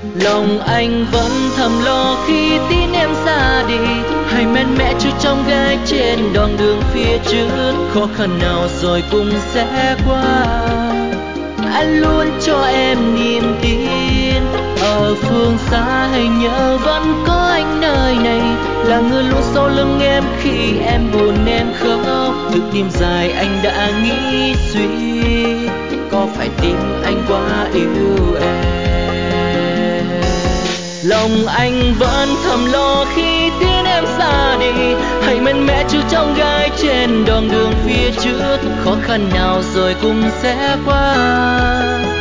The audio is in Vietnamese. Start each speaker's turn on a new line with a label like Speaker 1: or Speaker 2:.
Speaker 1: Lòng anh vẫn thầm lo khi tin em ra đi, hay men mẹ chưa trong gai trên đoạn đường phía trước. Khó khăn nào rồi cũng sẽ qua, anh luôn cho em niềm tin. Ở phương xa hãy nhớ vẫn có anh nơi này, là người luôn sau lưng em khi em buồn em khóc. Từ đêm dài anh đã nghĩ suy, có phải tim anh quá yêu em. Lòng anh vẫn thầm lo khi tin em xa đi, hãy mạnh mẽ chưa trong gai trên đoạn đường phía trước. Khó khăn nào rồi cũng sẽ qua,